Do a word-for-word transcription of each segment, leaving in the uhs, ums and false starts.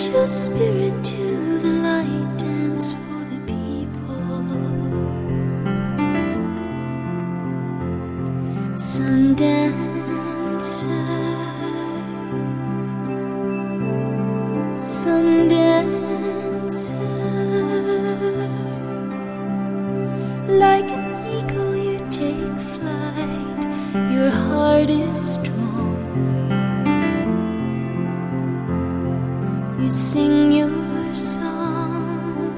Attach your spirit to the light, dance for the people. Sundancer, Sundancer. Like an eagle you take flight, your heart is strong. You sing your song.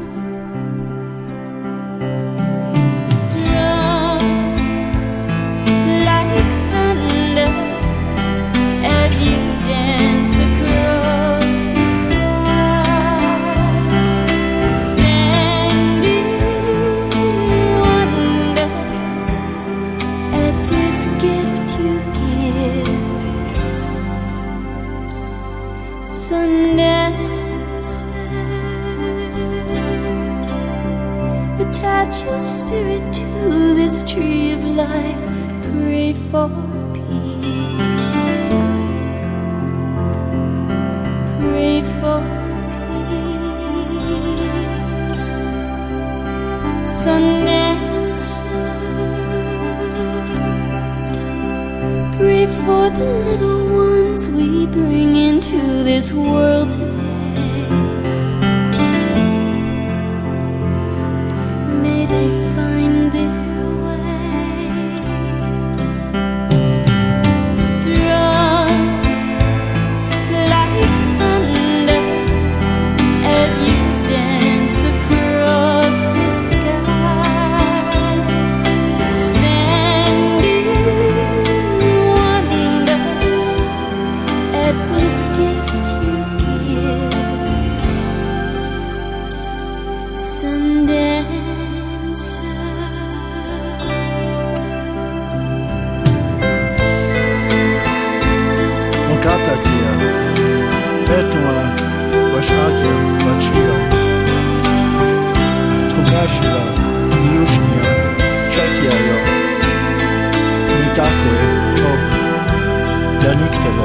Drums like thunder as you dance across the sky. Standing wonder at this gift you give. Sunday. Attach your spirit to this tree of life. Pray for peace. Pray for peace. Sundancer. Pray for the little ones we bring into this world today. They find their way. Drums like thunder as you dance across the sky. Standing wonder at this gift you give. Sunday. Katakia, Tetua, Washakia, Wachia, Trukashila, Yushnia, Chakia, Mitakwe, Top, Daniktelo.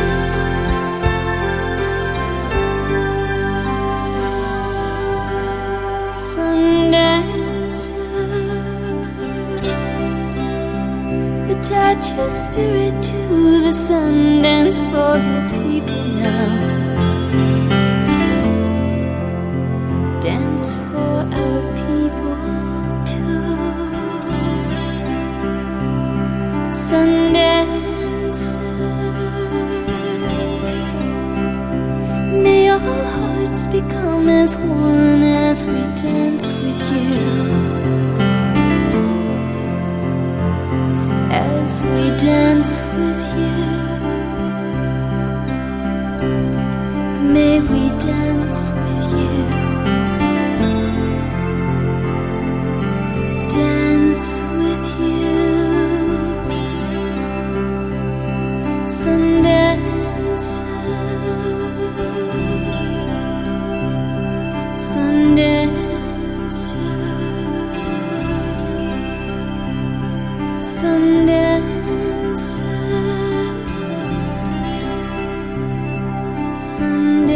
Sundancer, attach your spirit to the sun, dance for your people now. Dance for our people too. Sundancer, may all hearts become as one as we dance with you. As we dance with you, may we dance with you. Dance with you. Sundancer, Sundancer, Sundancer, Sundancer.